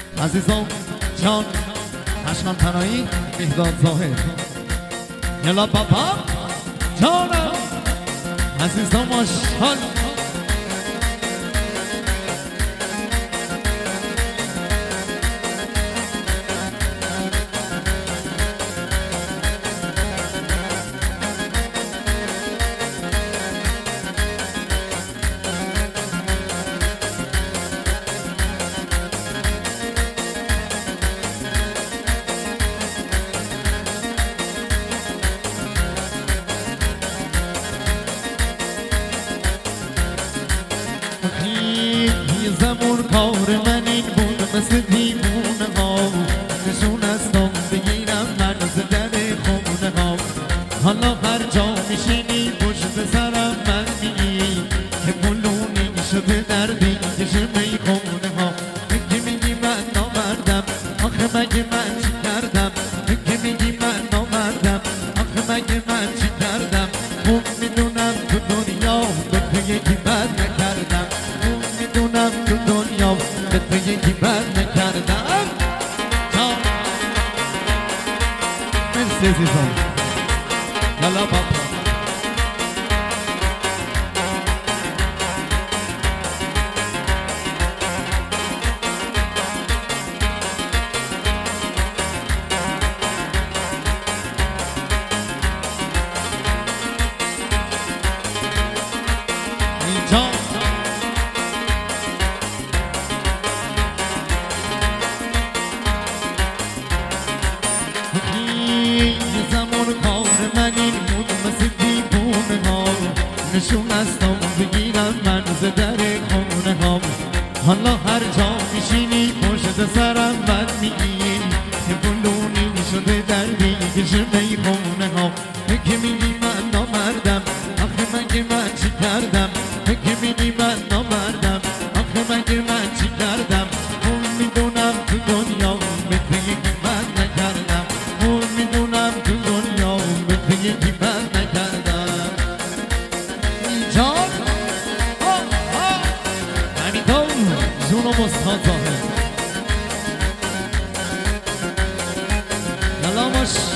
عزیزان جان عشقم تنایی مهداد ظاهر یلا بابا جانم عزیزان ماشاءالله زمون کار من این بود مثل دیوونه ها نشون استم بگیرم مرز در خونه ها حالا هر جا میشینی پشت سرم من میگی که پلونی شده دردی کشه میخونه ها که میگی من نامردم آخه مگه من چی کردم که میگی من نامردم آخه مگه من چی کردم خوب میدونم تو دنیا به تو یکی بد نکردم میدونم تو دنیا به تو یکی بد نکردم مرسی عزیزان یالا بابا اینجا من این بود مثل دیوونه ها نشون استم بگیرم مرز در خونه ها حالا هر جا میشینی پشت سرم بد میگی که بلونی شده دردی کشه میخونه ها که میگی من نامردم آخه مگه من چی کردم که میگی من نامردم آخه مگه من چی کردم اون میدونم تو دنیا به تو یکی بد نکردم اون میدونم تو دنیا یکی بد نکردم جان حمیدان جونم استاد ظاهر یلا باش